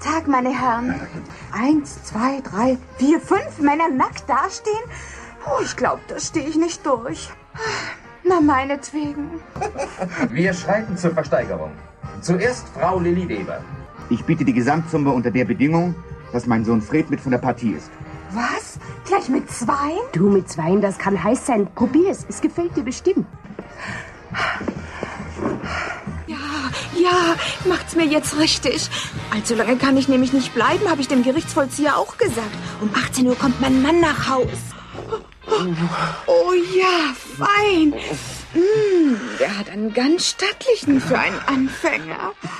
Tag, meine Herren. 1, 2, 3, 4, 5 Männer nackt dastehen? Oh, ich glaube, da stehe ich nicht durch. Na, meinetwegen. Wir schreiten zur Versteigerung. Zuerst Frau Lilli Weber. Ich biete die Gesamtsumme unter der Bedingung, dass mein Sohn Fred mit von der Partie ist. Was? Gleich mit 2? Du, mit 2, das kann heiß sein. Probier's, es gefällt dir bestimmt. Ja, macht's mir jetzt richtig. Allzu lange kann ich nämlich nicht bleiben, habe ich dem Gerichtsvollzieher auch gesagt. Um 18 Uhr kommt mein Mann nach Haus. Oh ja, fein. Der hat einen ganz stattlichen für einen Anfänger.